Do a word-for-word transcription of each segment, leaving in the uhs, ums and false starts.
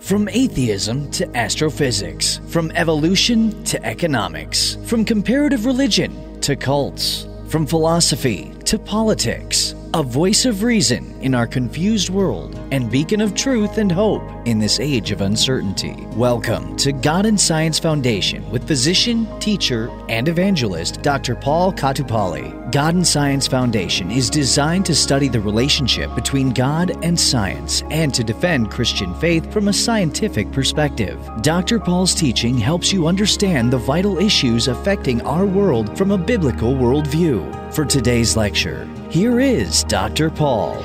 From atheism to astrophysics, from evolution to economics, from comparative religion to cults, from philosophy to politics, a voice of reason in our confused world and beacon of truth and hope in this age of uncertainty. Welcome to God and Science Foundation with physician, teacher, and evangelist Doctor Paul Katupali. God and Science Foundation is designed to study the relationship between God and science and to defend Christian faith from a scientific perspective. Doctor Paul's teaching helps you understand the vital issues affecting our world from a biblical worldview. For today's lecture, here is Doctor Paul.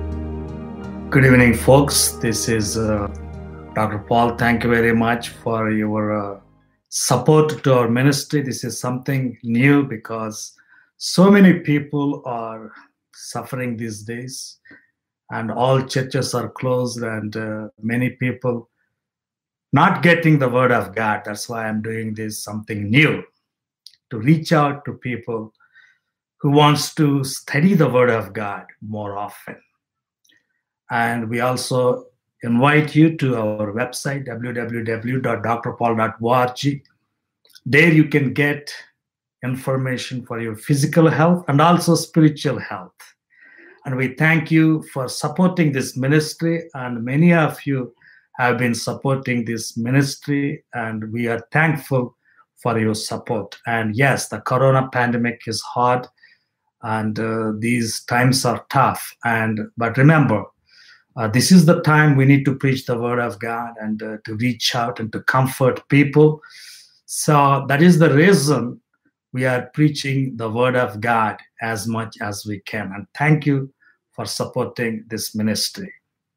Good evening, folks. This is uh, Doctor Paul. Thank you very much for your uh, support to our ministry. This is something new because so many people are suffering these days and all churches are closed and uh, many people not getting the word of God. That's why I'm doing this, something new, to reach out to people who wants to study the word of God more often. And we also invite you to our website, w w w dot d r paul dot org. There you can get information for your physical health and also spiritual health. And we thank you for supporting this ministry, and many of you have been supporting this ministry, and we are thankful for your support. And yes, the corona pandemic is hard, and uh, these times are tough. And but remember, uh, this is the time we need to preach the word of God and uh, to reach out and to comfort people. So that is the reason we are preaching the word of God as much as we can. And thank you for supporting this ministry.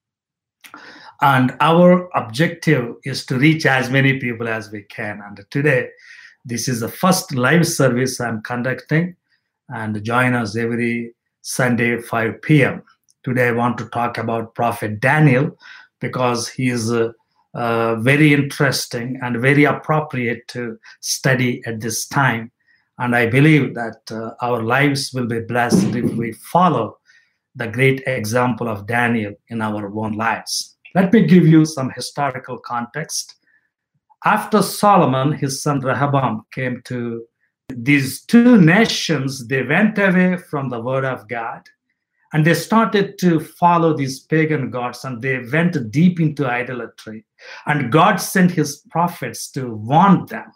And our objective is to reach as many people as we can. And today, this is the first live service I'm conducting. And join us every Sunday, five p.m. Today, I want to talk about Prophet Daniel because he is uh, uh, very interesting and very appropriate to study at this time. And I believe that uh, our lives will be blessed if we follow the great example of Daniel in our own lives. Let me give you some historical context. After Solomon, his son Rehoboam came to these two nations, they went away from the word of God and they started to follow these pagan gods, and they went deep into idolatry. And God sent his prophets to warn them.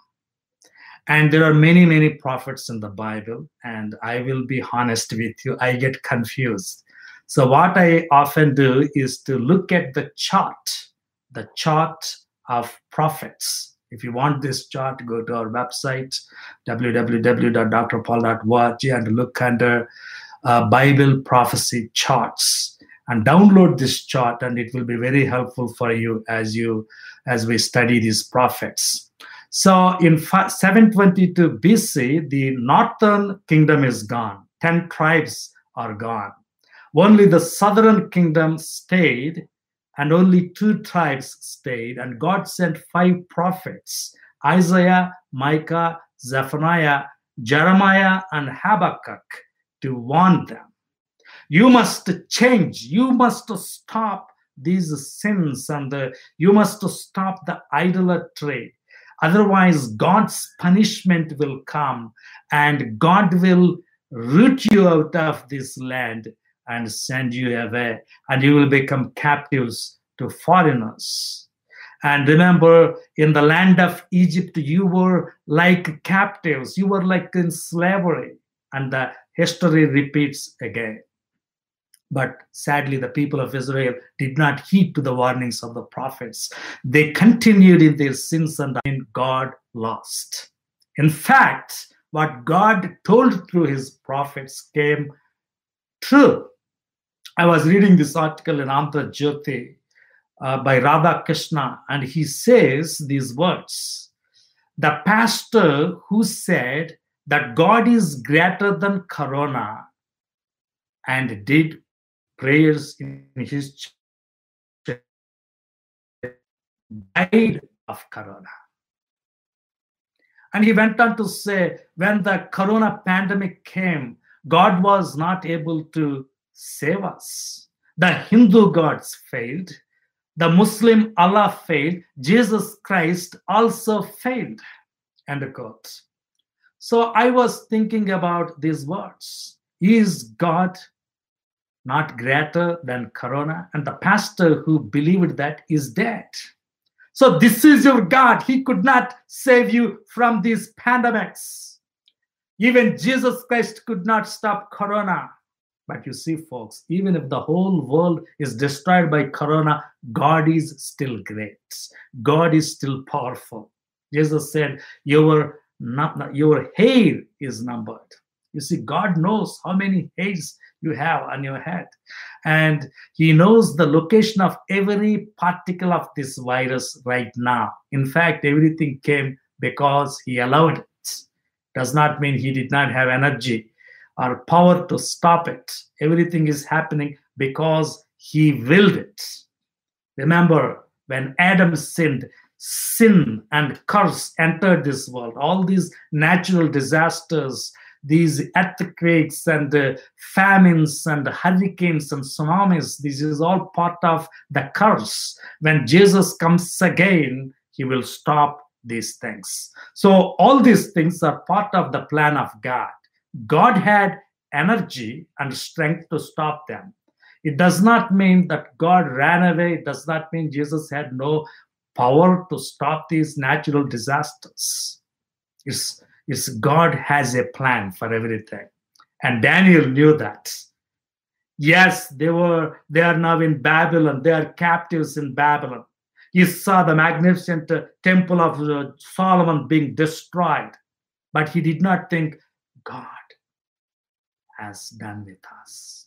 And there are many, many prophets in the Bible, and I will be honest with you, I get confused. So what I often do is to look at the chart, the chart of prophets. If you want this chart, go to our website, w w w dot d r paul dot org, and look under uh, Bible prophecy charts, and download this chart, and it will be very helpful for you as you as we study these prophets. So in seven twenty-two B C, the northern kingdom is gone. Ten tribes are gone. Only the southern kingdom stayed, and only two tribes stayed, and God sent five prophets, Isaiah, Micah, Zephaniah, Jeremiah, and Habakkuk, to warn them. You must change. You must stop these sins, and the, you must stop the idolatry. Otherwise, God's punishment will come, and God will root you out of this land and send you away, and you will become captives to foreigners. And remember, in the land of Egypt, you were like captives. You were like in slavery. And the history repeats again. But sadly, the people of Israel did not heed to the warnings of the prophets. They continued in their sins, and God lost. In fact, what God told through his prophets came true. I was reading this article in Andhra Jyoti uh, by Radha Krishna, and he says these words: the pastor who said that God is greater than Corona and did prayers in his church died of Corona. And he went on to say, when the Corona pandemic came, God was not able to save us. The Hindu gods failed. The Muslim Allah failed, Jesus Christ also failed. End quote. So I was thinking about these words. Is God not greater than Corona? And the pastor who believed that is dead. So this is your God. He could not save you from these pandemics. Even Jesus Christ could not stop Corona. But you see, folks, even if the whole world is destroyed by Corona, God is still great. God is still powerful. Jesus said, your, not, your hair is numbered. You see, God knows how many hairs you have on your head. And he knows the location of every particle of this virus right now. In fact, everything came because he allowed it. Does not mean he did not have energy or power to stop it. Everything is happening because he willed it. Remember, when Adam sinned, sin and curse entered this world. All these natural disasters, these earthquakes and uh, famines and hurricanes and tsunamis, this is all part of the curse. When Jesus comes again, he will stop these things. So all these things are part of the plan of God. God had energy and strength to stop them. It does not mean that God ran away. It does not mean Jesus had no power to stop these natural disasters. It's, it's God has a plan for everything. And Daniel knew that. Yes, they were, they are now in Babylon. They are captives in Babylon. He saw the magnificent uh, temple of uh, Solomon being destroyed. But he did not think, God has done with us.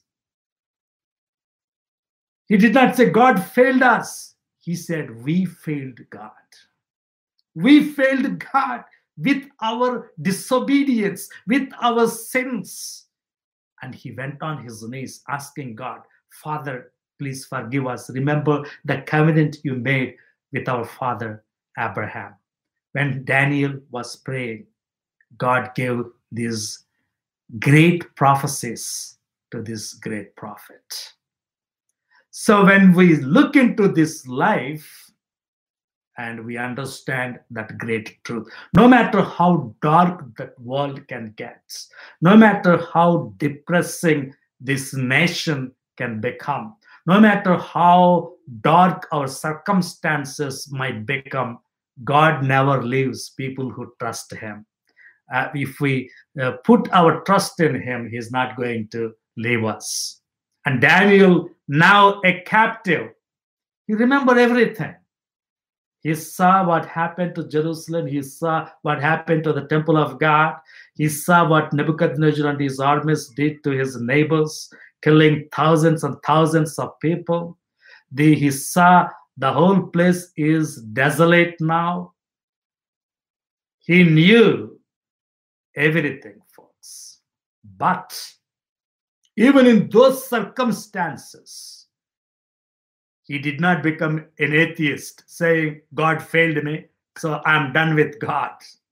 He did not say God failed us. He said we failed God. We failed God with our disobedience, with our sins. And he went on his knees asking God, Father, please forgive us. Remember the covenant you made with our father Abraham. When Daniel was praying, God gave these great prophecies to this great prophet. So when we look into this life and we understand that great truth, no matter how dark that world can get, no matter how depressing this nation can become, no matter how dark our circumstances might become, God never leaves people who trust him. Uh, if we uh, put our trust in him, he's not going to leave us. And Daniel, now a captive, he remembered everything. He saw what happened to Jerusalem. He saw what happened to the temple of God. He saw what Nebuchadnezzar and his armies did to his neighbors, killing thousands and thousands of people. The, he saw the whole place is desolate now. He knew everything, folks. But even in those circumstances, he did not become an atheist, saying, God failed me, so I'm done with God.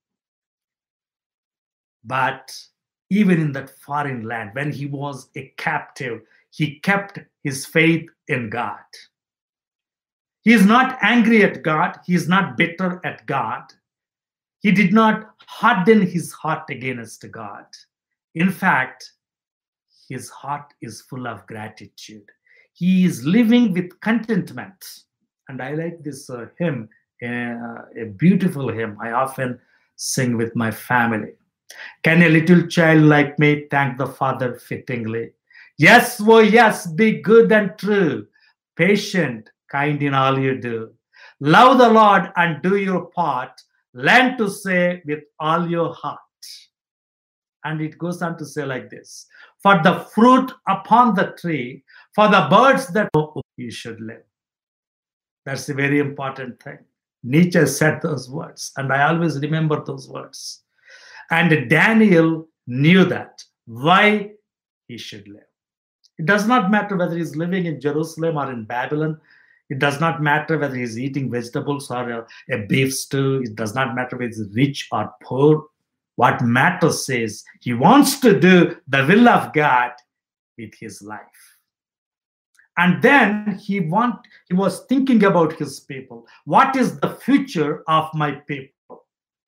But even in that foreign land, when he was a captive, he kept his faith in God. He is not angry at God. He is not bitter at God. He did not harden his heart against God. In fact, his heart is full of gratitude. He is living with contentment. And I like this uh, hymn, uh, a beautiful hymn I often sing with my family. Can a little child like me thank the Father fittingly? Yes, oh yes, be good and true, patient, kind in all you do. Love the Lord and do your part. Learn to say with all your heart. And it goes on to say like this. For the fruit upon the tree, for the birds that you should live. That's a very important thing. Nietzsche said those words, and I always remember those words. And Daniel knew that, why he should live. It does not matter whether he's living in Jerusalem or in Babylon. It does not matter whether he's eating vegetables or a, a beef stew. It does not matter whether he's rich or poor. What matters is he wants to do the will of God with his life. And then he want he was thinking about his people. What is the future of my people?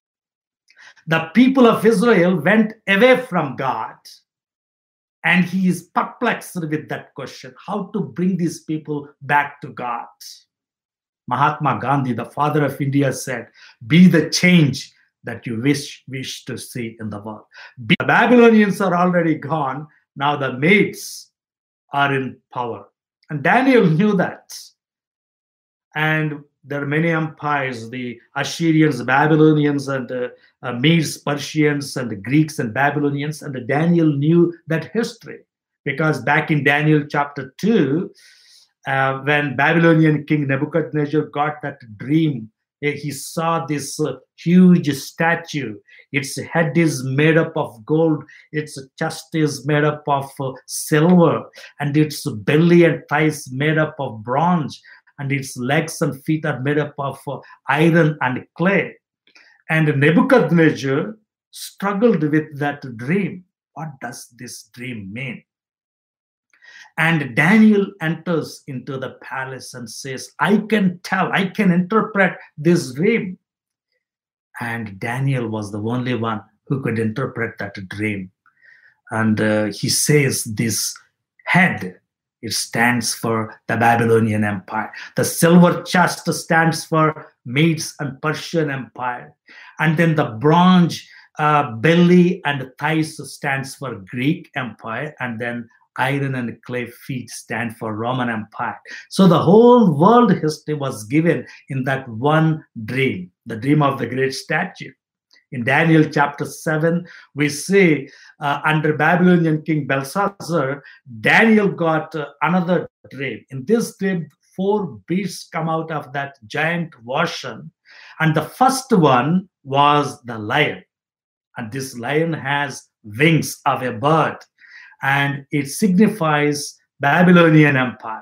The people of Israel went away from God, and he is perplexed with that question, how to bring these people back to God. Mahatma Gandhi, the father of India, said, be the change that you wish, wish to see in the world. Be the Babylonians are already gone. Now the Medes are in power. And Daniel knew that. And there are many empires, the Assyrians, Babylonians, and uh, uh, Medes, Persians, and the Greeks and Babylonians. And Daniel knew that history, because back in Daniel chapter two, uh, when Babylonian king Nebuchadnezzar got that dream, he saw this uh, huge statue. Its head is made up of gold. Its chest is made up of uh, silver. And its belly and thighs made up of bronze. And its legs and feet are made up of uh, iron and clay. And Nebuchadnezzar struggled with that dream. What does this dream mean? And Daniel enters into the palace and says, I can tell, I can interpret this dream. And Daniel was the only one who could interpret that dream. And uh, he says this head, it stands for the Babylonian Empire. The silver chest stands for Medes and Persian Empire. And then the bronze uh, belly and thighs stands for Greek Empire. And then iron and clay feet stand for Roman Empire. So the whole world history was given in that one dream, the dream of the great statue. In Daniel chapter seven, we see uh, under Babylonian king Belshazzar, Daniel got uh, another dream. In this dream, four beasts come out of that giant ocean. And the first one was the lion. And this lion has wings of a bird. And it signifies Babylonian Empire.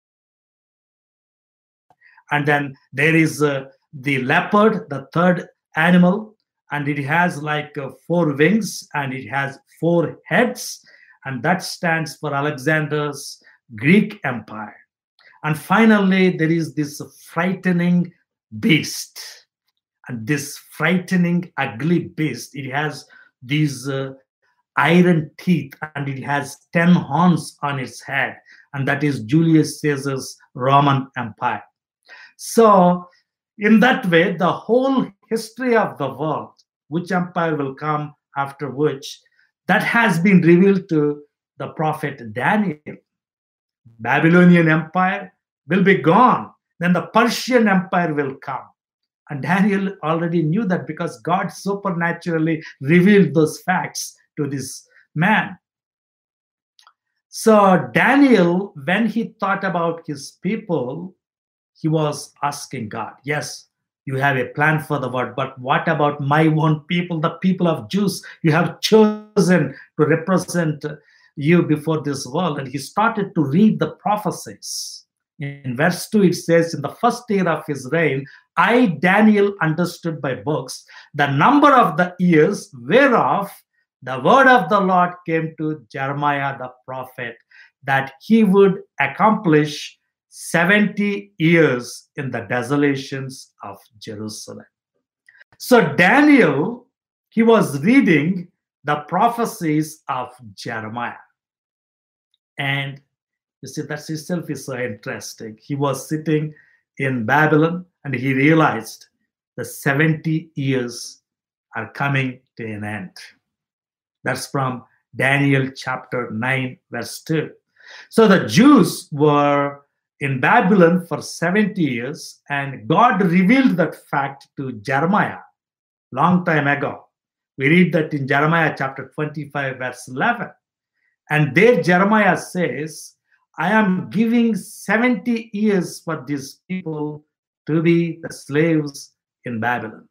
And then there is uh, the leopard, the third animal, and it has like uh, four wings and it has four heads, and that stands for Alexander's Greek Empire. And finally, there is this frightening beast. And this frightening, ugly beast, it has these uh, iron teeth, and it has ten horns on its head, and that is Julius Caesar's Roman Empire. So in that way, the whole history of the world, which empire will come after which, that has been revealed to the prophet Daniel. Babylonian Empire will be gone, then the Persian Empire will come. And Daniel already knew that, because God supernaturally revealed those facts to this man. So Daniel, when he thought about his people, he was asking God, yes, you have a plan for the world, but what about my own people, the people of Jews you have chosen to represent you before this world? And he started to read the prophecies. In verse two, it says, in the first year of his reign, I, Daniel, understood by books the number of the years whereof the word of the Lord came to Jeremiah the prophet, that he would accomplish seventy years in the desolations of Jerusalem. So Daniel, he was reading the prophecies of Jeremiah. And you see, that itself is so interesting. He was sitting in Babylon and he realized the seventy years are coming to an end. That's from Daniel chapter nine, verse two. So the Jews were in Babylon for seventy years, and God revealed that fact to Jeremiah long time ago. We read that in Jeremiah chapter twenty-five, verse eleven. And there Jeremiah says, I am giving seventy years for these people to be the slaves in Babylon.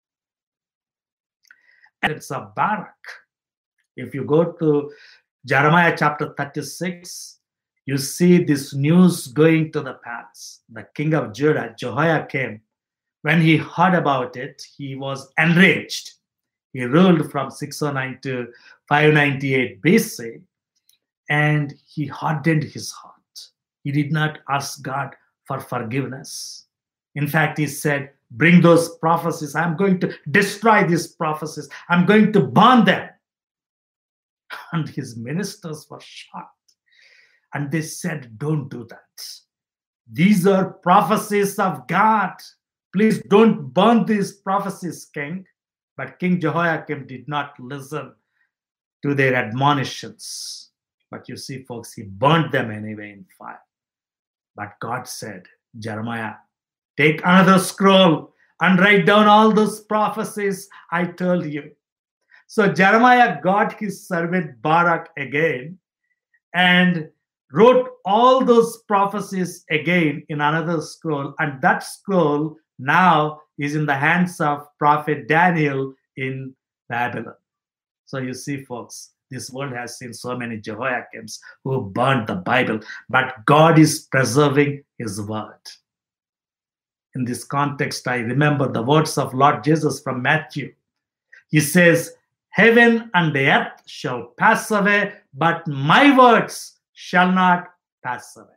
And it's a Barak. If you go to Jeremiah chapter thirty-six, you see this news going to the palace. The king of Judah, Jehoiakim, when he heard about it, he was enraged. He ruled from six oh nine to five ninety-eight B C, and he hardened his heart. He did not ask God for forgiveness. In fact, he said, bring those prophecies. I'm going to destroy these prophecies. I'm going to burn them. And his ministers were shocked. And they said, don't do that. These are prophecies of God. Please don't burn these prophecies, king. But King Jehoiakim did not listen to their admonitions. But you see, folks, he burned them anyway in fire. But God said, Jeremiah, take another scroll and write down all those prophecies I told you. So Jeremiah got his servant Barak again and wrote all those prophecies again in another scroll. And that scroll now is in the hands of prophet Daniel in Babylon. So you see, folks, this world has seen so many Jehoiakims who burned the Bible, but God is preserving his word. In this context, I remember the words of Lord Jesus from Matthew. He says, heaven and the earth shall pass away, but my words shall not pass away.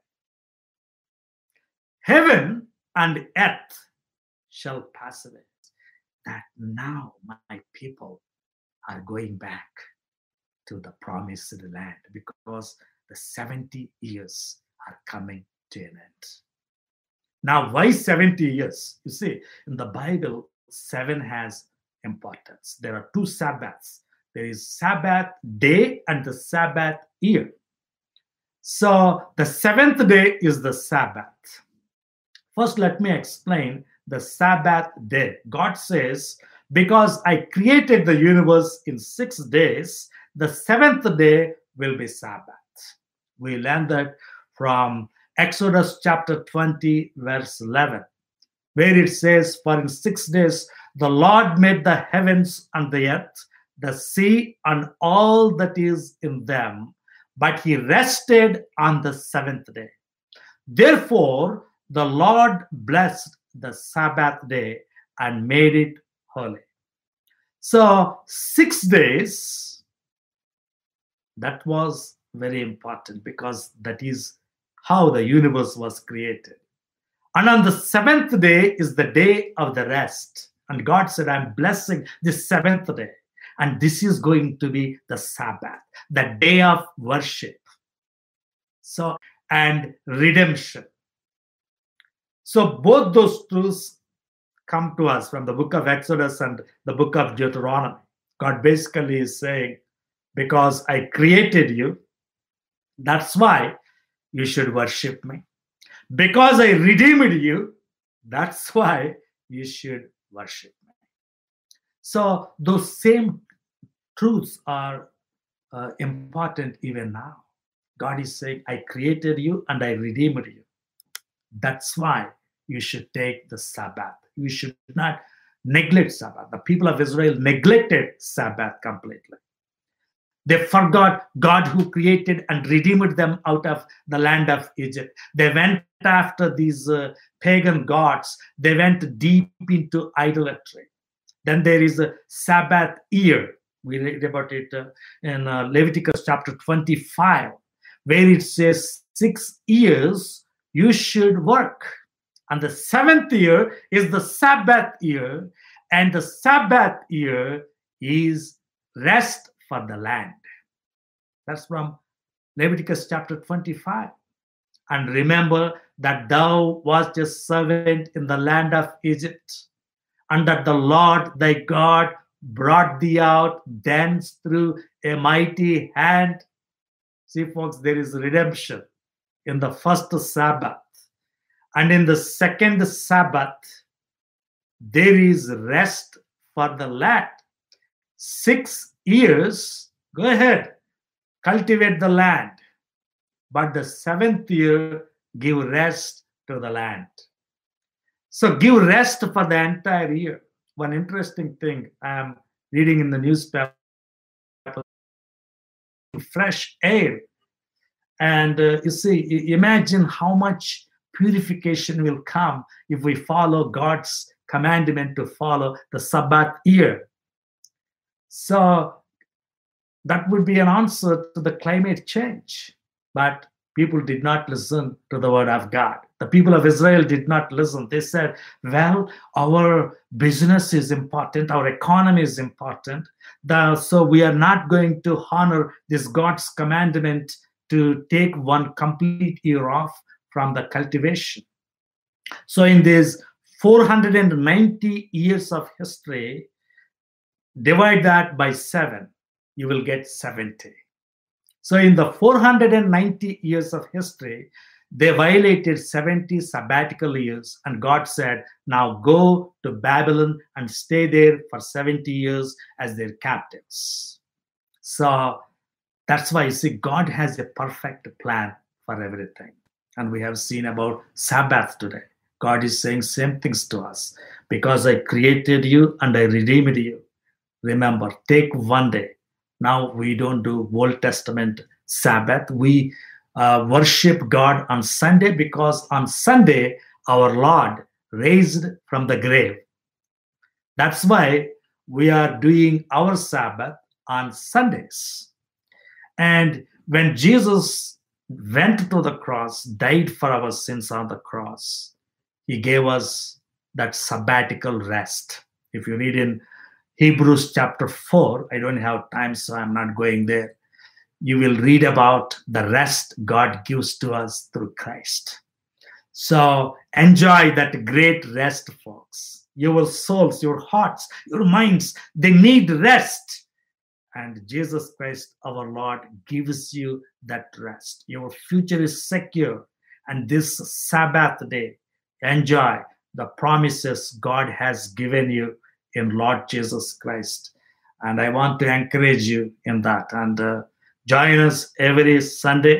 Heaven and earth shall pass away. That now my people are going back to the promised land because the seventy years are coming to an end. Now, why seventy years? You see, in the Bible, seven has importance. There are two Sabbaths. There is Sabbath day and the Sabbath year. So the seventh day is the Sabbath. First, let me explain the Sabbath day. God says, because I created the universe in six days, the seventh day will be Sabbath. We learn that from Exodus chapter twenty, verse eleven, where it says, for in six days the Lord made the heavens and the earth, the sea and all that is in them, but he rested on the seventh day. Therefore, the Lord blessed the Sabbath day and made it holy. So, six days, that was very important because that is how the universe was created. And on the seventh day is the day of the rest. And God said, I'm blessing this seventh day. And this is going to be the Sabbath, the day of worship. So, and redemption. So both those truths come to us from the book of Exodus and the book of Deuteronomy. God basically is saying, because I created you, that's why you should worship me. Because I redeemed you, that's why you should worship me. So those same truths are uh, important even now. God is saying, I created you and I redeemed you. That's why you should take the Sabbath. You should not neglect Sabbath. The people of Israel neglected Sabbath completely. They forgot God who created and redeemed them out of the land of Egypt. They went after these uh, pagan gods. They went deep into idolatry. Then there is a Sabbath year. We read about it uh, in uh, Leviticus chapter twenty-five, where it says six years you should work. And the seventh year is the Sabbath year. And the Sabbath year is rest for the land. That's from Leviticus chapter twenty-five. And remember that thou wast a servant in the land of Egypt, and that the Lord thy God brought thee out thence through a mighty hand. See, folks, there is redemption in the first Sabbath. And in the second Sabbath, there is rest for the land. Six years, go ahead, cultivate the land. But the seventh year, give rest to the land. So give rest for the entire year. One interesting thing I am reading in the newspaper, fresh air. And uh, you see, imagine how much purification will come if we follow God's commandment to follow the Sabbath year. So that would be an answer to the climate change. But people did not listen to the word of God. The people of Israel did not listen. They said, well, our business is important, our economy is important, the, so we are not going to honor this God's commandment to take one complete year off from the cultivation. So in these four hundred ninety years of history, divide that by seven, you will get seventy. So in the four hundred ninety years of history, they violated seventy sabbatical years, and God said, now go to Babylon and stay there for seventy years as their captives. So that's why you see, God has a perfect plan for everything. And we have seen about Sabbath today. God is saying same things to us. Because I created you and I redeemed you. Remember, take one day. Now we don't do Old Testament Sabbath. We uh, worship God on Sunday because on Sunday, our Lord raised from the grave. That's why we are doing our Sabbath on Sundays. And when Jesus went to the cross, died for our sins on the cross, he gave us that sabbatical rest. If you read in Hebrews chapter four, I don't have time, so I'm not going there. You will read about the rest God gives to us through Christ. So enjoy that great rest, folks. Your souls, your hearts, your minds, they need rest. And Jesus Christ, our Lord, gives you that rest. Your future is secure. And this Sabbath day, enjoy the promises God has given you in Lord Jesus Christ. And I want to encourage you in that. And uh, join us every Sunday,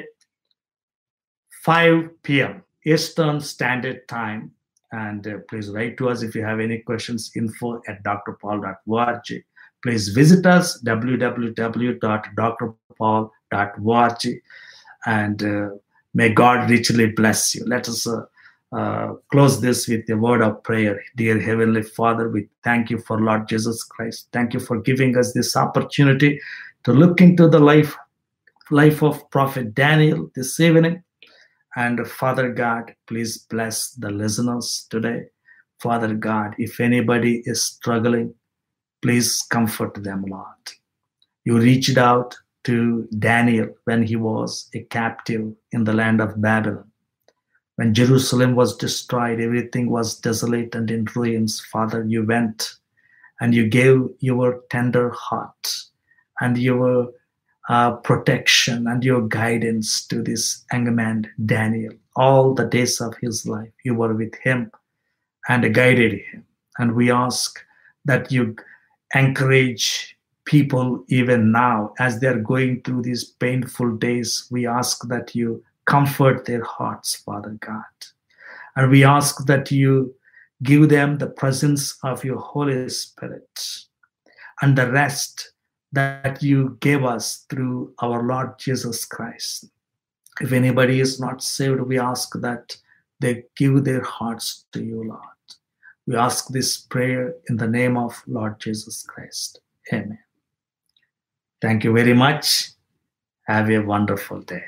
five p.m. Eastern Standard Time. And uh, please write to us if you have any questions, info at d r paul dot org. Please visit us, w w w dot d r paul dot org. And uh, may God richly bless you. Let us uh, Uh, close this with a word of prayer. Dear Heavenly Father, we thank you for Lord Jesus Christ. Thank you for giving us this opportunity to look into the life, life of Prophet Daniel this evening. And Father God, please bless the listeners today. Father God, if anybody is struggling, please comfort them, Lord. You reached out to Daniel when he was a captive in the land of Babylon. When Jerusalem was destroyed, everything was desolate and in ruins. Father, you went and you gave your tender heart and your uh, protection and your guidance to this young man, Daniel. All the days of his life, you were with him and guided him. And we ask that you encourage people even now as they're going through these painful days. We ask that you comfort their hearts, Father God. And we ask that you give them the presence of your Holy Spirit and the rest that you gave us through our Lord Jesus Christ. If anybody is not saved, we ask that they give their hearts to you, Lord. We ask this prayer in the name of Lord Jesus Christ. Amen. Thank you very much. Have a wonderful day.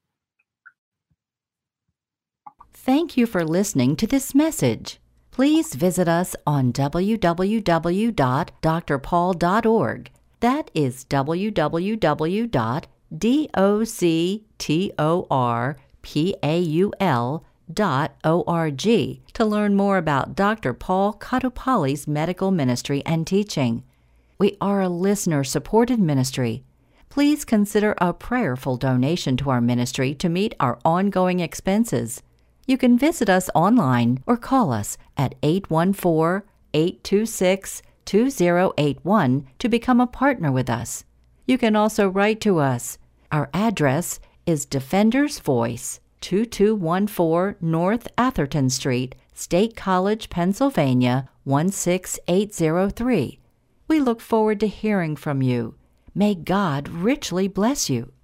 Thank you for listening to this message. Please visit us on w w w dot d r paul dot org. That is w w w dot doctor paul dot org to learn more about Doctor Paul Kattupalli's medical ministry and teaching. We are a listener-supported ministry. Please consider a prayerful donation to our ministry to meet our ongoing expenses. You can visit us online or call us at eight one four, eight two six, two zero eight one to become a partner with us. You can also write to us. Our address is Defender's Voice, two two one four North Atherton Street, State College, Pennsylvania, one six eight zero three. We look forward to hearing from you. May God richly bless you.